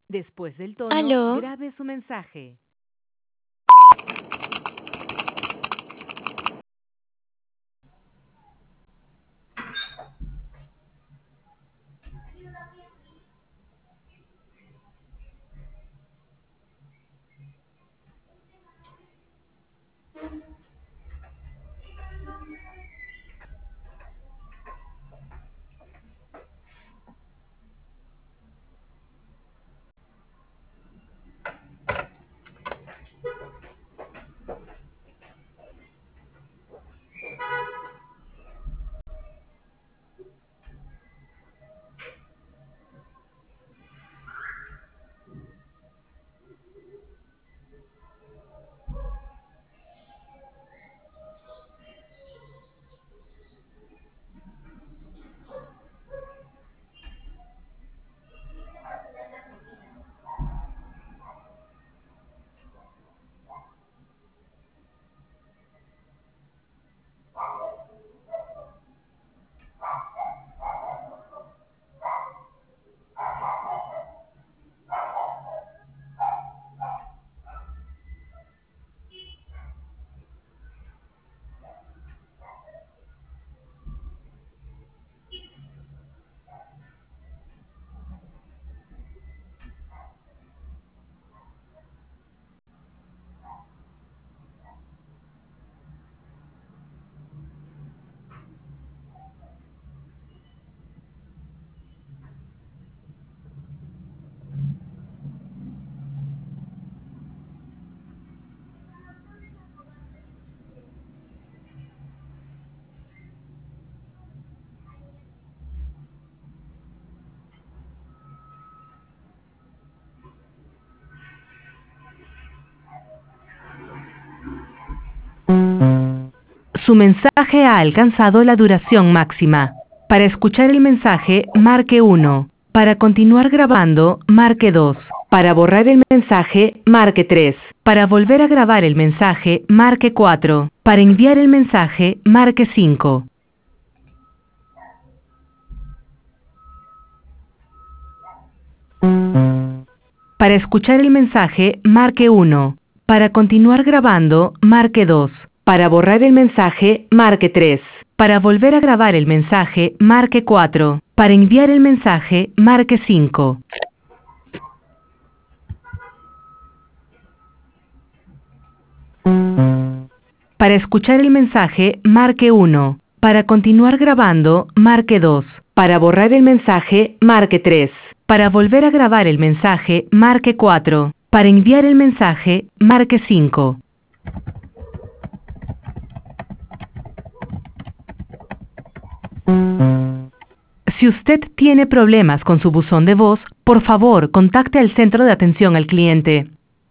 Después del tono, ¿Aló? grabe su mensaje. Su mensaje ha alcanzado la duración máxima. Para escuchar el mensaje, marque 1. Para continuar grabando, marque 2. Para borrar el mensaje, marque 3. Para volver a grabar el mensaje, marque 4. Para enviar el mensaje, marque 5. Para escuchar el mensaje, marque 1. Para continuar grabando, marque 2. Para borrar el mensaje, marque 3. Para volver a grabar el mensaje, marque 4. Para enviar el mensaje, marque 5. Para escuchar el mensaje, marque 1. Para continuar grabando, marque 2. Para borrar el mensaje, marque 3. Para volver a grabar el mensaje, marque 4. Para enviar el mensaje, marque 5. Si usted tiene problemas con su buzón de voz, por favor, contacte al centro de atención al cliente.